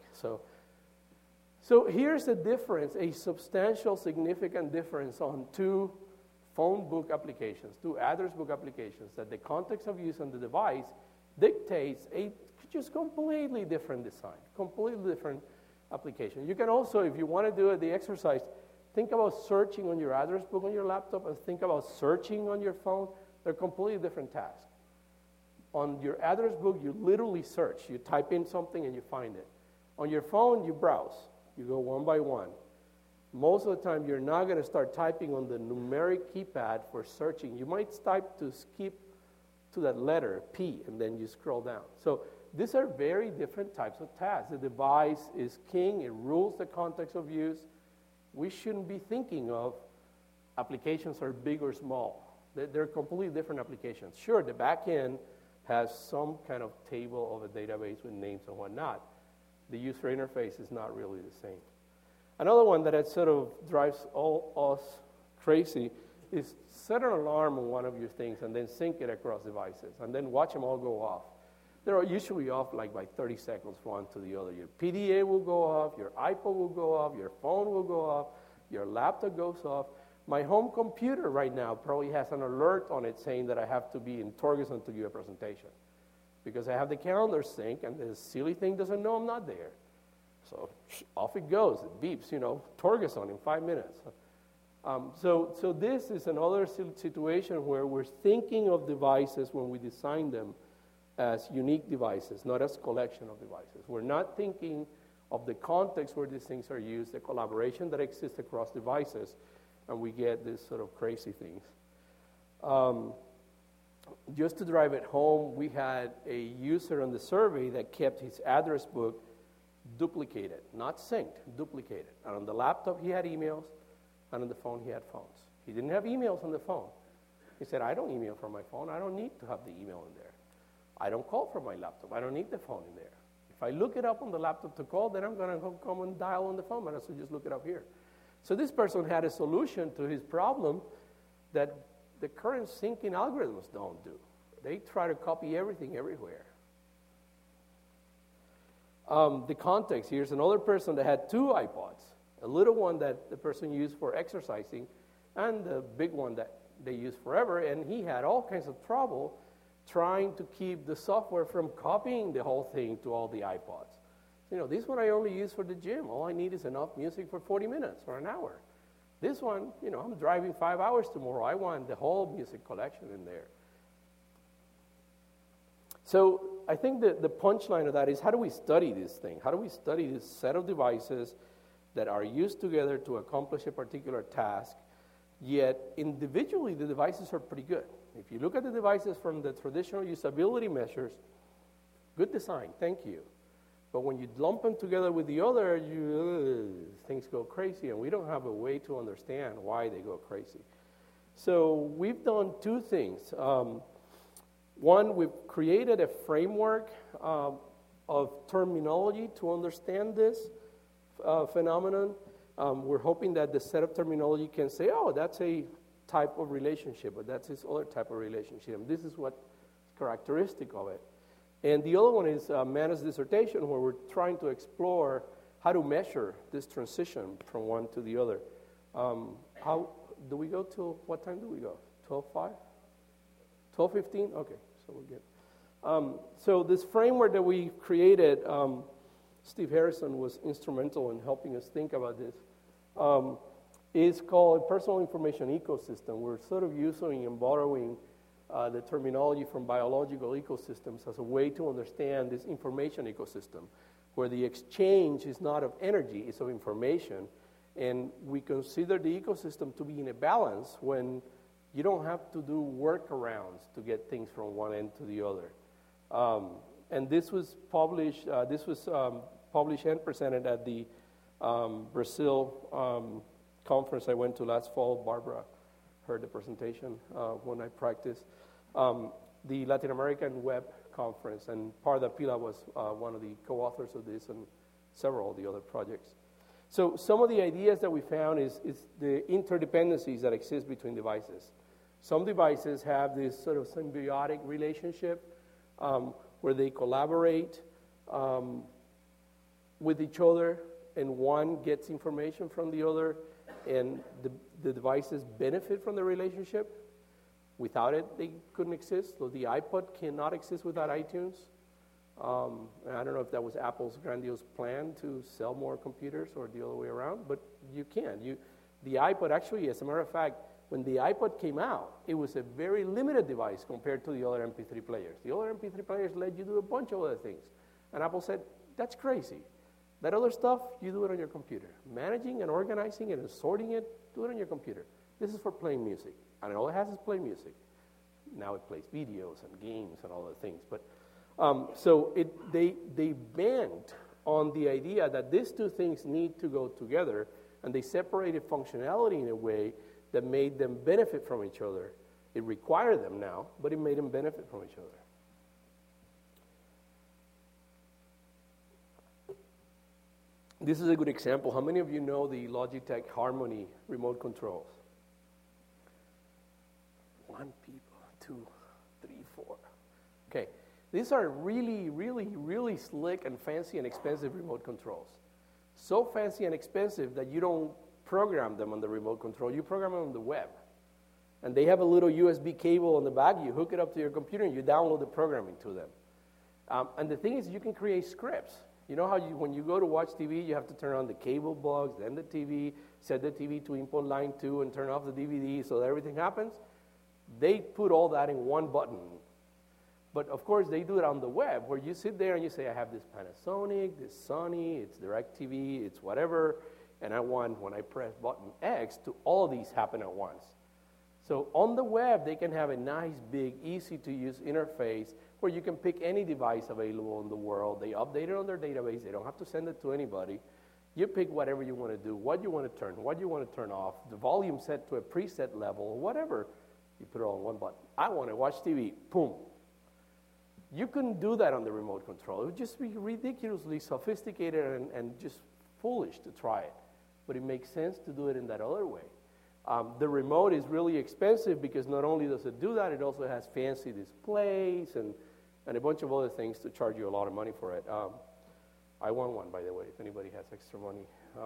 So here's the difference, a substantial, significant difference on two phone book applications, two address book applications, that the context of use on the device dictates a just completely different design, completely different application. You can also, if you want to do the exercise, think about searching on your address book on your laptop and think about searching on your phone. They're completely different tasks. On your address book, you literally search. You type in something and you find it. On your phone, you browse. You go one by one. Most of the time, you're not going to start typing on the numeric keypad for searching. You might type to skip to that letter, P, and then you scroll down. So these are very different types of tasks. The device is king. It rules the context of use. We shouldn't be thinking of applications are big or small. They're completely different applications. Sure, the back end has some kind of table of a database with names and whatnot. The user interface is not really the same. Another one that sort of drives all us crazy is set an alarm on one of your things and then sync it across devices and then watch them all go off. They're usually off like by 30 seconds one to the other. Your PDA will go off, your iPod will go off, your phone will go off, your laptop goes off. My home computer right now probably has an alert on it saying that I have to be in Torgerson to give a presentation because I have the calendar sync and the silly thing doesn't know I'm not there. So off it goes. It beeps, Torgerson in 5 minutes. So this is another situation where we're thinking of devices when we design them as unique devices, not as collection of devices. We're not thinking of the context where these things are used, the collaboration that exists across devices, and we get these sort of crazy things. Just to drive it home, we had a user on the survey that kept his address book duplicated, not synced, duplicated. And on the laptop, he had emails, and on the phone, he had phones. He didn't have emails on the phone. He said, I don't email from my phone. I don't need to have the email in there. I don't call from my laptop. I don't need the phone in there. If I look it up on the laptop to call, then I'm going to come and dial on the phone, and so just look it up here. So this person had a solution to his problem that the current syncing algorithms don't do. They try to copy everything everywhere. The context, here's another person that had two iPods, a little one that the person used for exercising and the big one that they used forever, and he had all kinds of trouble trying to keep the software from copying the whole thing to all the iPods. This one I only use for the gym. All I need is enough music for 40 minutes or an hour. This one, I'm driving 5 hours tomorrow. I want the whole music collection in there. So I think that the punchline of that is, how do we study this thing? How do we study this set of devices that are used together to accomplish a particular task, yet individually the devices are pretty good? If you look at the devices from the traditional usability measures, good design, thank you. But when you lump them together with the other, things go crazy, and we don't have a way to understand why they go crazy. So we've done two things. One, we've created a framework of terminology to understand this phenomenon. We're hoping that the set of terminology can say, oh, that's a type of relationship, but that's this other type of relationship. And this is what's characteristic of it. And the other one is Mana's dissertation, where we're trying to explore how to measure this transition from one to the other. How do we go till, what time do we go? 12:05? 12:15? Okay, so we're good. So this framework that we created, Steve Harrison was instrumental in helping us think about this. is called personal information ecosystem. We're sort of using and borrowing the terminology from biological ecosystems as a way to understand this information ecosystem, where the exchange is not of energy, it's of information. And we consider the ecosystem to be in a balance when you don't have to do workarounds to get things from one end to the other. And this was published and presented at the Brazil conference I went to last fall. Barbara heard the presentation when I practiced. The Latin American Web Conference, and Parda Pila was one of the co-authors of this and several of the other projects. So some of the ideas that we found is the interdependencies that exist between devices. Some devices have this sort of symbiotic relationship where they collaborate with each other, and one gets information from the other, and the devices benefit from the relationship. Without it, they couldn't exist. So the iPod cannot exist without iTunes. And I don't know if that was Apple's grandiose plan to sell more computers or the other way around, but you can. The iPod, actually, as a matter of fact, when the iPod came out, it was a very limited device compared to the other MP3 players. The other MP3 players let you do a bunch of other things. And Apple said, that's crazy. That other stuff, you do it on your computer. Managing and organizing it and sorting it, do it on your computer. This is for playing music. And all it has is play music. Now it plays videos and games and all the things. But so they banked on the idea that these two things need to go together, and they separated functionality in a way that made them benefit from each other. It required them now, but it made them benefit from each other. This is a good example. How many of you know the Logitech Harmony remote controls? 1 people, 2, 3, 4. Okay, these are really, really, really slick and fancy and expensive remote controls. So fancy and expensive that you don't program them on the remote control, you program them on the web. And they have a little USB cable on the back, you hook it up to your computer and you download the programming to them. And the thing is, you can create scripts. You know how when you go to watch TV, you have to turn on the cable box, then the TV, set the TV to input line 2 and turn off the DVD so that everything happens? They put all that in one button. But of course, they do it on the web, where you sit there and you say, I have this Panasonic, this Sony, it's DirecTV, it's whatever, and I want, when I press button X, to all of these happen at once. So on the web, they can have a nice, big, easy-to-use interface where you can pick any device available in the world. They update it on their database. They don't have to send it to anybody. You pick whatever you want to do, what you want to turn, what you want to turn off, the volume set to a preset level, whatever. You put it all on one button. I want to watch TV. Boom. You couldn't do that on the remote control. It would just be ridiculously sophisticated and just foolish to try it. But it makes sense to do it in that other way. The remote is really expensive because not only does it do that, it also has fancy displays and a bunch of other things to charge you a lot of money for it. I want one, by the way, if anybody has extra money.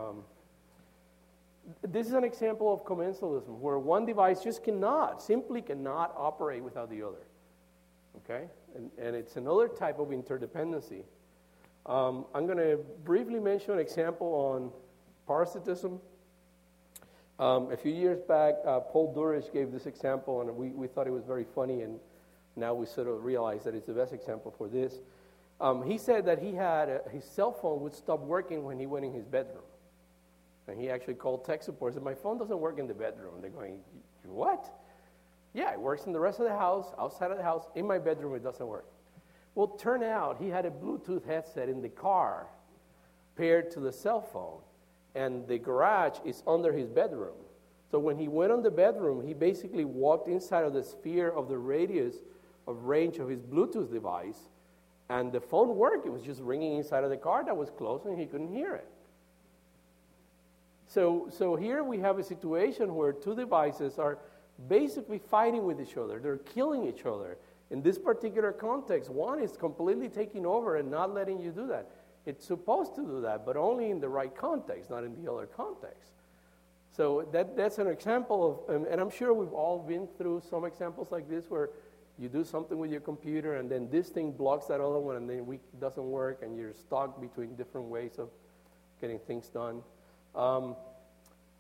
This is an example of commensalism, where one device just simply cannot operate without the other. Okay? And it's another type of interdependency. I'm going to briefly mention an example on parasitism. A few years back, Paul Durish gave this example, and we thought it was very funny, and now we sort of realize that it's the best example for this. He said that his cell phone would stop working when he went in his bedroom. And he actually called tech support and said, my phone doesn't work in the bedroom. And they're going, what? Yeah, it works in the rest of the house, outside of the house. In my bedroom, it doesn't work. Well, it turned out he had a Bluetooth headset in the car paired to the cell phone. And the garage is under his bedroom. So when he went on the bedroom, he basically walked inside of the sphere of the radius of range of his Bluetooth device, and the phone worked. It was just ringing inside of the car that was closed, and he couldn't hear it. So here we have a situation where two devices are basically fighting with each other. They're killing each other. In this particular context, one is completely taking over and not letting you do that. It's supposed to do that, but only in the right context, not in the other context. So that's an example of, and I'm sure we've all been through some examples like this where you do something with your computer and then this thing blocks that other one and then it doesn't work and you're stuck between different ways of getting things done.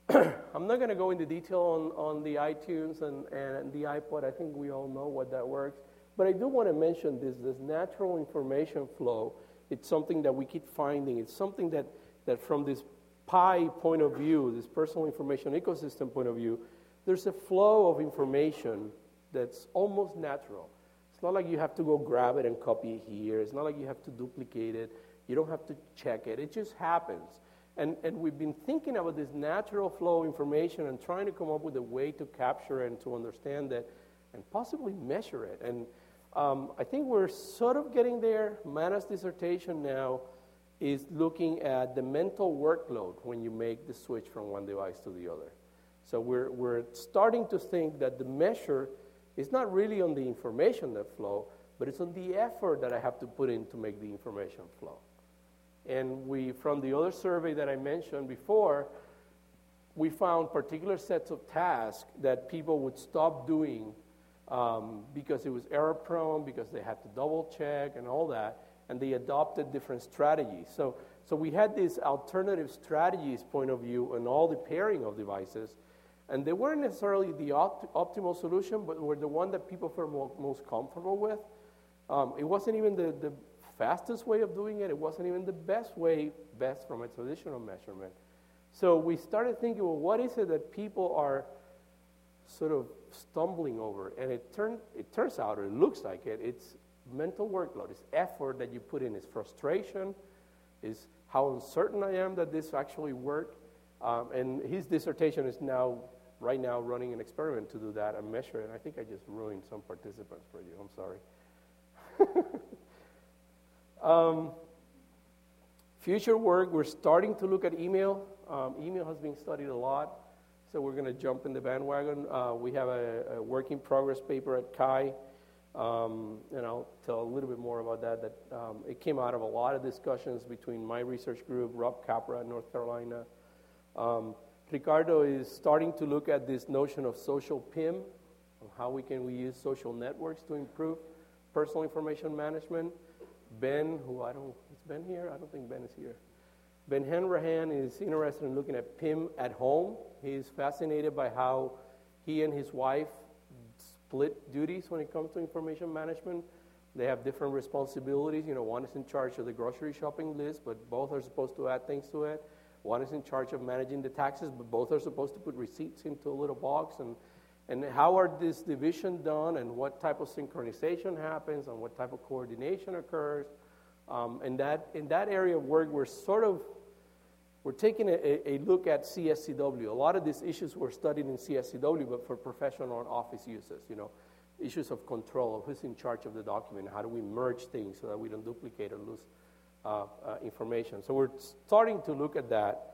I'm not going to go into detail on the iTunes and the iPod. I think we all know what that works. But I do want to mention this natural information flow. It's something that we keep finding. It's something that from this PI point of view, this personal information ecosystem point of view, there's a flow of information that's almost natural. It's not like you have to go grab it and copy it here. It's not like you have to duplicate it. You don't have to check it. It just happens. And we've been thinking about this natural flow of information and trying to come up with a way to capture and to understand that and possibly measure it. And I think we're sort of getting there. Mana's dissertation now is looking at the mental workload when you make the switch from one device to the other. So we're starting to think that the measure is not really on the information that flow, but it's on the effort that I have to put in to make the information flow. And from the other survey that I mentioned before, we found particular sets of tasks that people would stop doing because it was error-prone, because they had to double-check and all that, and they adopted different strategies. So we had this alternative strategies point of view on all the pairing of devices, and they weren't necessarily the optimal solution, but were the one that people felt most comfortable with. It wasn't even the fastest way of doing it. It wasn't even the best from a traditional measurement. So we started thinking, well, what is it that people are sort of stumbling over? And it turns out, or it looks like it's mental workload. It's effort that you put in. It's frustration. It's how uncertain I am that this actually worked. And his dissertation is right now running an experiment to do that and measure it. And I think I just ruined some participants for you. I'm sorry. Future work, we're starting to look at email. Email has been studied a lot, so we're going to jump in the bandwagon. We have a work in progress paper at CHI, and I'll tell a little bit more about that. It came out of a lot of discussions between my research group, Rob Capra in North Carolina. Ricardo is starting to look at this notion of social PIM, how we use social networks to improve personal information management. Ben, is Ben here? I don't think Ben is here. Ben Hanrahan is interested in looking at PIM at home. He's fascinated by how he and his wife split duties when it comes to information management. They have different responsibilities. One is in charge of the grocery shopping list, but both are supposed to add things to it. One is in charge of managing the taxes, but both are supposed to put receipts into a little box. And how are this division done, and what type of synchronization happens, and what type of coordination occurs? In that area of work, we're taking a look at CSCW. A lot of these issues were studied in CSCW, but for professional and office uses. Issues of control, of who's in charge of the document, how do we merge things so that we don't duplicate or lose information. So we're starting to look at that.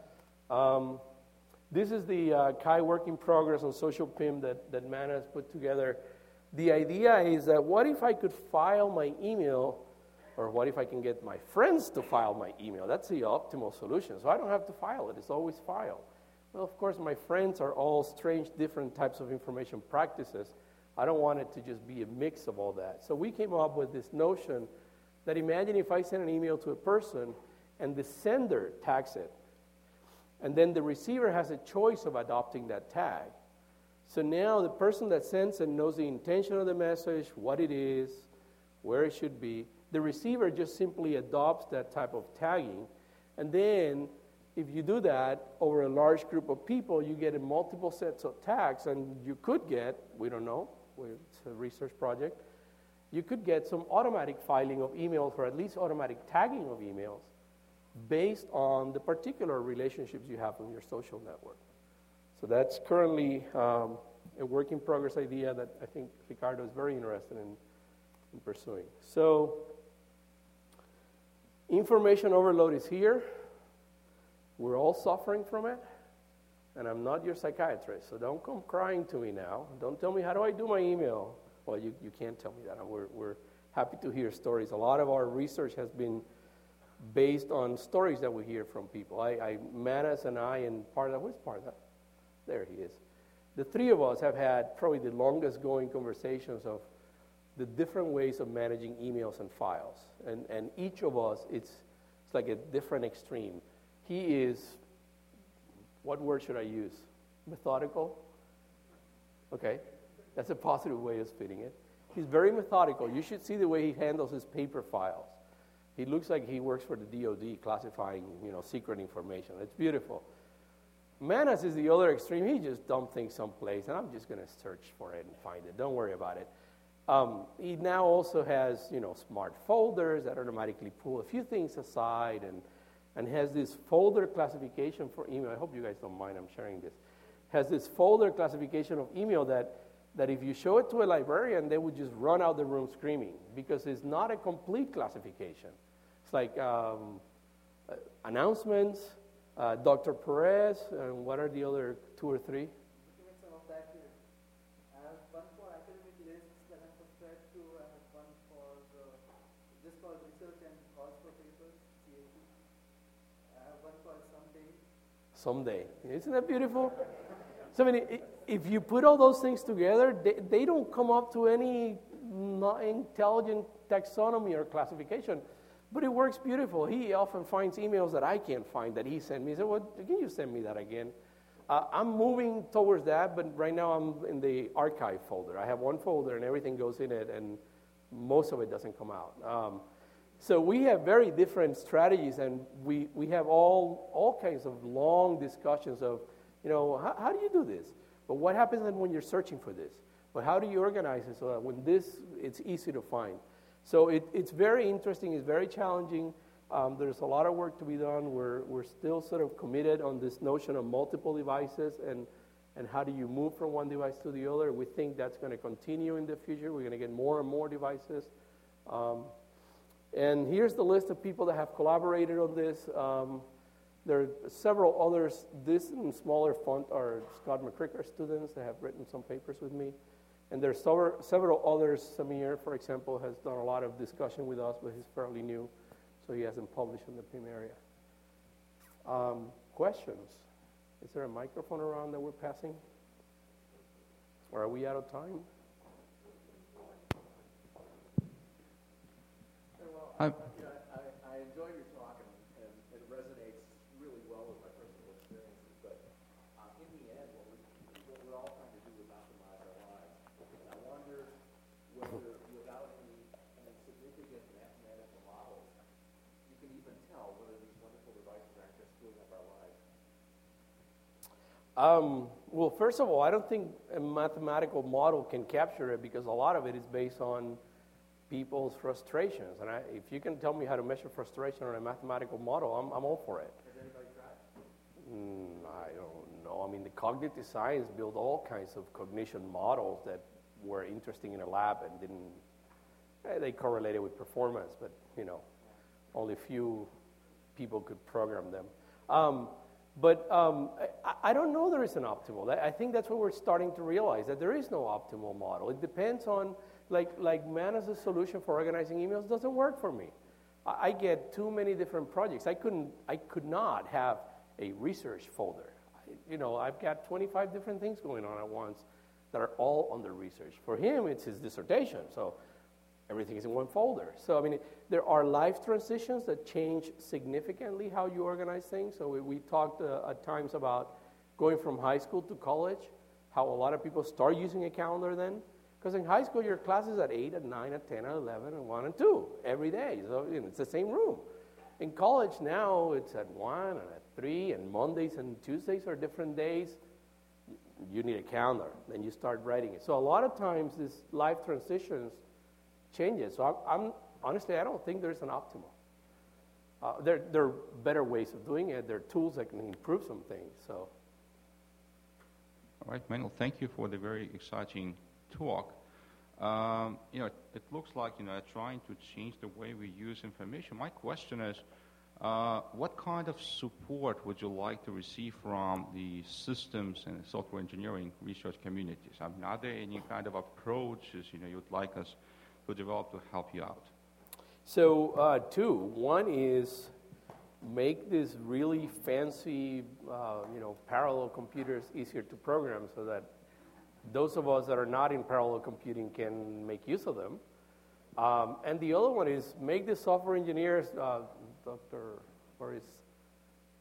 This is the CHI work in progress on social PIM that Mana has put together. The idea is that what if I could file my email, or what if I can get my friends to file my email? That's the optimal solution. So I don't have to file it. It's always filed. Well, of course, my friends are all strange, different types of information practices. I don't want it to just be a mix of all that. So we came up with this notion that imagine if I send an email to a person and the sender tags it. And then the receiver has a choice of adopting that tag. So now the person that sends it knows the intention of the message, what it is, where it should be. The receiver just simply adopts that type of tagging. And then if you do that over a large group of people, you get multiple sets of tags, and you could get, we don't know, it's a research project, you could get some automatic filing of emails, or at least automatic tagging of emails, based on the particular relationships you have on your social network. So that's currently a work in progress idea that I think Ricardo is very interested in pursuing. So information overload is here. We're all suffering from it. And I'm not your psychiatrist, so don't come crying to me now. Don't tell me, how do I do my email? Well, you can't tell me that. We're happy to hear stories. A lot of our research has been based on stories that we hear from people. Manas and I, and Partha, where's Partha? There he is. The three of us have had probably the longest going conversations of the different ways of managing emails and files. And each of us, it's like a different extreme. He is What word should I use? Methodical? Okay, that's a positive way of spinning it. He's very methodical. You should see the way he handles his paper files. He looks like he works for the DOD, classifying, secret information. It's beautiful. Manas is the other extreme. He just dumps things someplace, and I'm just going to search for it and find it. Don't worry about it. He now also has, smart folders that automatically pull a few things aside, and has this folder classification for email. I hope you guys don't mind I'm sharing this. Has this folder classification of email that if you show it to a librarian, they would just run out the room screaming because it's not a complete classification. It's like announcements, Dr. Perez, and what are the other 2 or 3? Looking at some of that here. I have one for academic lists that I'm subscribed to. I have one for just for research and calls for papers, CAP. I have one called Someday. Someday. Isn't that beautiful? So, if you put all those things together, they don't come up to any intelligent taxonomy or classification, but it works beautiful. He often finds emails that I can't find that he sent me. He said, well, can you send me that again? I'm moving towards that, but right now I'm in the archive folder. I have one folder and everything goes in it, and most of it doesn't come out. So we have very different strategies, and we have all kinds of long discussions of, how do you do this? But what happens then when you're searching for this? But how do you organize it so that when it's easy to find? So it's very interesting. It's very challenging. There's a lot of work to be done. We're still sort of committed on this notion of multiple devices and how do you move from one device to the other. We think that's going to continue in the future. We're going to get more and more devices. And here's the list of people that have collaborated on this. There are several others. This in smaller font are Scott McCricker students that have written some papers with me. And there's several others. Samir, for example, has done a lot of discussion with us, but he's fairly new, so he hasn't published in the PIM area. Questions? Is there a microphone around that we're passing? Or are we out of time? I enjoy your talk, and it resonates really well with my personal experiences, but in the end, what we're all trying to do is optimize our lives. And I wonder whether, without any significant mathematical models, you can even tell whether these wonderful devices aren't just screwing up our lives. Well, first of all, I don't think a mathematical model can capture it because a lot of it is based on people's frustrations. And if you can tell me how to measure frustration on a mathematical model, I'm all for it. Has anybody tried? I don't know. The cognitive science built all kinds of cognition models that were interesting in a lab and they correlated with performance, but, only a few people could program them. But I don't know there is an optimal. I think that's what we're starting to realize, that there is no optimal model. It depends on, like Manas' solution for organizing emails doesn't work for me. I get too many different projects. I could not have a research folder. I've got 25 different things going on at once that are all under research. For him, it's his dissertation, so everything is in one folder. So, there are life transitions that change significantly how you organize things. So we talked at times about going from high school to college, how a lot of people start using a calendar then. Because in high school, your class is at 8, at 9, at 10, at 11, and 1 and 2 every day. So it's the same room. In college now, it's at 1 and at 3, and Mondays and Tuesdays are different days. You need a calendar. Then you start writing it. So a lot of times, this life transitions changes. So honestly, I don't think there's an optimal. There are better ways of doing it. There are tools that can improve some things. So. All right, Manuel, thank you for the very exciting talk. It looks like, trying to change the way we use information. My question is, what kind of support would you like to receive from the systems and software engineering research communities? Are there any kind of approaches, you'd like us to develop to help you out? So, two. One is make this really fancy, parallel computers easier to program so that those of us that are not in parallel computing can make use of them. And the other one is make the software engineers, Dr. Boris,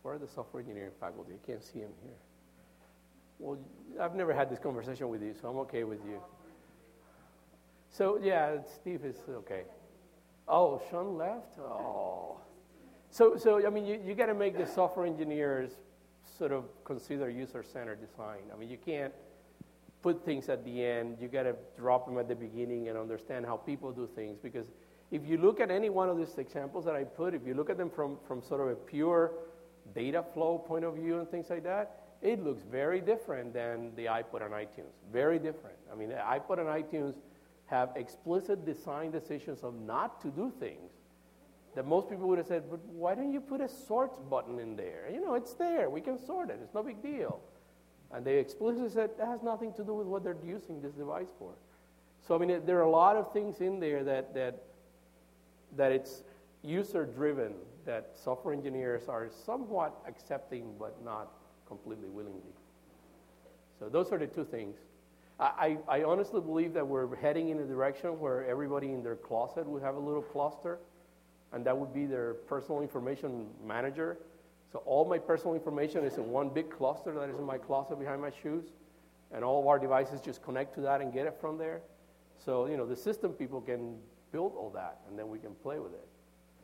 Where are the software engineering faculty? I can't see them here. Well, I've never had this conversation with you, so I'm okay with you. So, yeah, Steve is okay. Oh, Sean left? Oh. So I mean, you got to make the software engineers sort of consider user-centered design. I mean, you can't put things at the end. You got to drop them at the beginning and understand how people do things. Because if you look at any one of these examples that I put, if you look at them from sort of a pure data flow point of view and things like that, it looks very different than the iPod and iTunes. Very different. I mean, the iPod and iTunes have explicit design decisions of not to do things that most people would have said, but why don't you put a sort button in there? You know, it's there. We can sort it. It's no big deal. And they explicitly said that has nothing to do with what they're using this device for. So, I mean, there are a lot of things in there that it's user-driven, that software engineers are somewhat accepting but not completely willingly. So those are the two things. I honestly believe that we're heading in a direction where everybody in their closet would have a little cluster, and that would be their personal information manager. So all my personal information is in one big cluster that is in my closet behind my shoes, and all of our devices just connect to that and get it from there. So, you know, the system people can build all that, and then we can play with it.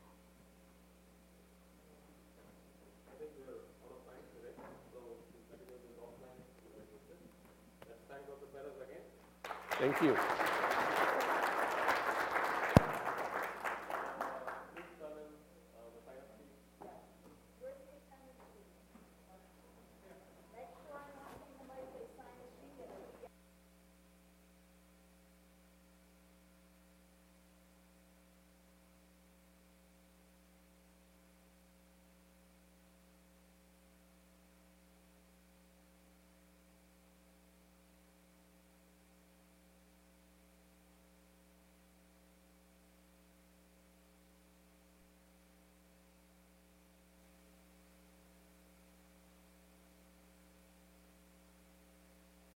I think we're out of time today, so we'll continue this offline. Let's thank Dr. Perez again. Thank you.